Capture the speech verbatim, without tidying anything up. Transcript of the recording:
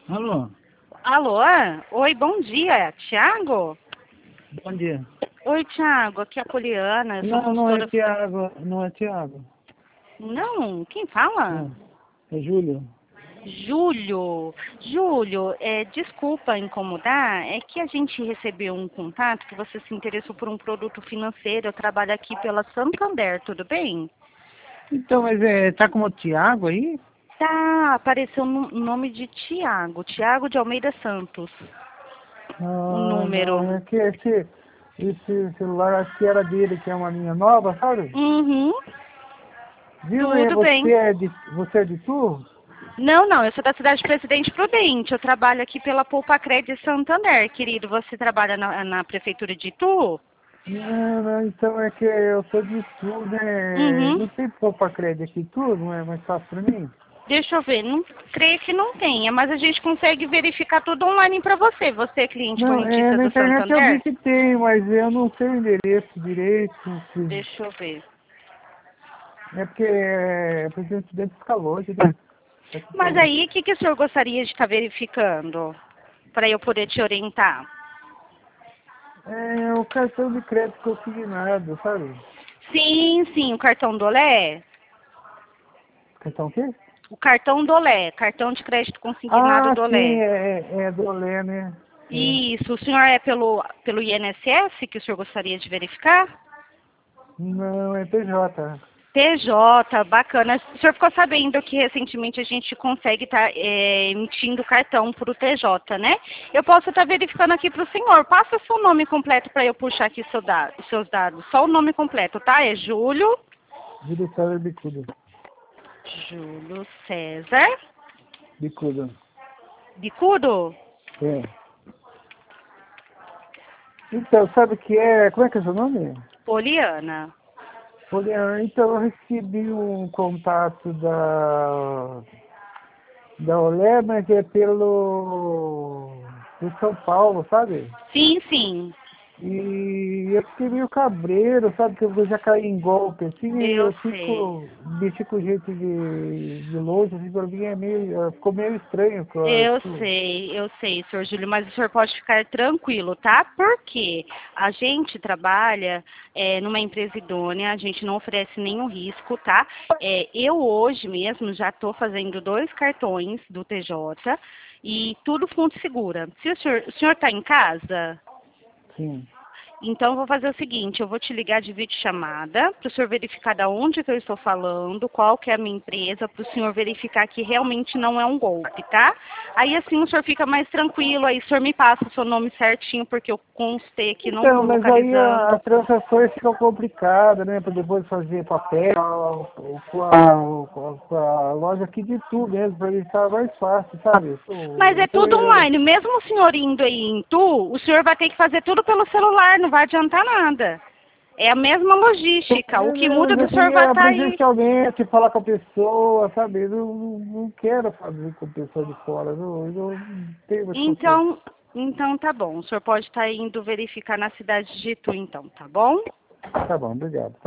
Alô, Alô? Oi, bom dia, Tiago? bom dia. Oi, Tiago, aqui é a Poliana, eu sou Não, não é consultora... Tiago, não é Tiago. Não, quem fala? Não, é Júlio. Júlio. Júlio, é, desculpa incomodar, é que a gente recebeu um contato que você se interessou por um produto financeiro, eu trabalho aqui pela Santander, tudo bem? Então, mas é, tá como Tiago aí? Tá, apareceu o nome de Tiago, Tiago de Almeida Santos, o Ah, número. não, é que esse, esse celular acho que era dele, que é uma linha nova, sabe? Uhum, Viu, e tudo você bem. é de, você é de tu? Não, não, eu sou da cidade de Presidente Prudente. Eu trabalho aqui pela Poupa Crédito Santander, querido. Você trabalha na, na prefeitura de Itu? Não, não, então é que eu sou de tu, né? Uhum. Não tem poupa crédito aqui, tu, não é mais fácil pra mim? Deixa eu ver. Não creio que não tenha, mas a gente consegue verificar tudo online para você. Você é cliente Não, é, correntista na do internet eu vi Santander? que tem, mas eu não sei o endereço direito. se- Deixa eu ver. É porque é presidente dentro fica longe, né? Aqui pra Mas mim. aí, o que, que o senhor gostaria de estar verificando para eu poder te orientar? É o cartão de crédito consignado, sabe? Sim, sim, o cartão Dolé. Cartão o quê? O cartão Dolé, cartão de crédito consignado Ah, sim, Dolé. é, é é do Olé, né? É. Isso, o senhor é pelo, pelo I N S S que o senhor gostaria de verificar? Não, é P J. T J, bacana. O senhor ficou sabendo que recentemente a gente consegue estar emitindo cartão para o T J, né? Eu posso estar verificando aqui para o senhor. Passa o seu nome completo para eu puxar aqui seu da- os seus dados. Só o nome completo, tá? É Júlio. Júlio César Bicudo. Júlio César. Bicudo. Bicudo? É. Então, sabe o que é? Como é que é seu nome? Poliana. Olha, então eu recebi um contato da, da Olé, mas é pelo de São Paulo, sabe? Sim, sim. E eu fiquei meio cabreiro, sabe? Que eu já caí em golpe, assim, e Eu eu sei. fico, mexi com jeito de, de longe, assim, pra mim é meio, ficou meio estranho, claro. Eu sei, eu sei, senhor Júlio, mas o senhor pode ficar tranquilo, tá? Porque a gente trabalha é, numa empresa idônea, a gente não oferece nenhum risco, tá? É, eu hoje mesmo já estou fazendo dois cartões do T J e tudo fonte segura. Se o senhor, o senhor está em casa, Sim. então, eu vou fazer o seguinte, eu vou te ligar de videochamada para o senhor verificar de onde que eu estou falando, qual que é a minha empresa, para o senhor verificar que realmente não é um golpe, tá? Aí assim o senhor fica mais tranquilo, aí o senhor me passa o seu nome certinho, porque eu constei aqui, não Então, estou mas aí a- localizando. as transações ficam complicadas, né? Para depois fazer papel, com a, com a- com a loja aqui de tudo mesmo, para ele ficar mais fácil, sabe? Mas é Então, tudo é, online, mesmo o senhor indo aí em Tu, o senhor vai ter que fazer tudo pelo celular, não vai adiantar nada. É a mesma logística, o que não, muda é mas que eu o senhor vai queria estar aí. presencialmente falar com a pessoa, sabe? Eu não, não, não quero fazer com a pessoa de fora, não, eu não tenho mais confiança. Então, então tá bom. O senhor pode estar indo verificar na cidade de Itu, então, tá bom? Tá bom, obrigado.